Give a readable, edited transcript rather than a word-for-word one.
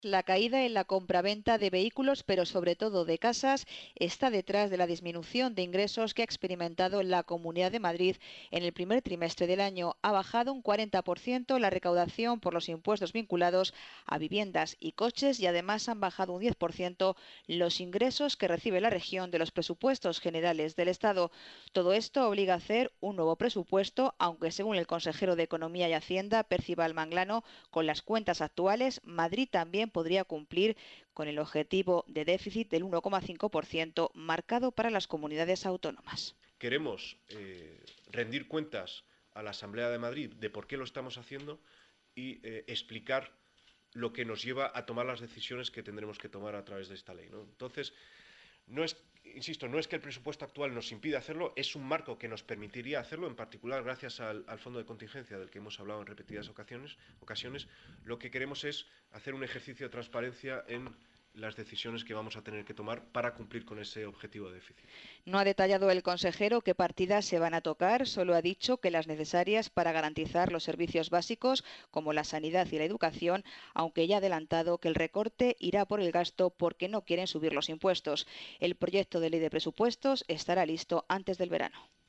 La caída en la compraventa de vehículos, pero sobre todo de casas, está detrás de la disminución de ingresos que ha experimentado la Comunidad de Madrid en el primer trimestre del año. Ha bajado un 40% la recaudación por los impuestos vinculados a viviendas y coches y además han bajado un 10% los ingresos que recibe la región de los presupuestos generales del Estado. Todo esto obliga a hacer un nuevo presupuesto, aunque según el consejero de Economía y Hacienda, Percival Manglano, con las cuentas actuales, Madrid también podría cumplir con el objetivo de déficit del 1,5% marcado para las comunidades autónomas. Queremos rendir cuentas a la Asamblea de Madrid de por qué lo estamos haciendo y explicar lo que nos lleva a tomar las decisiones que tendremos que tomar a través de esta ley, ¿no? Entonces, no es, insisto, no es que el presupuesto actual nos impida hacerlo, es un marco que nos permitiría hacerlo, en particular gracias al fondo de contingencia del que hemos hablado en repetidas ocasiones. Lo que queremos es hacer un ejercicio de transparencia en las decisiones que vamos a tener que tomar para cumplir con ese objetivo de déficit. No ha detallado el consejero qué partidas se van a tocar, solo ha dicho que las necesarias para garantizar los servicios básicos como la sanidad y la educación, aunque ya ha adelantado que el recorte irá por el gasto porque no quieren subir los impuestos. El proyecto de ley de presupuestos estará listo antes del verano.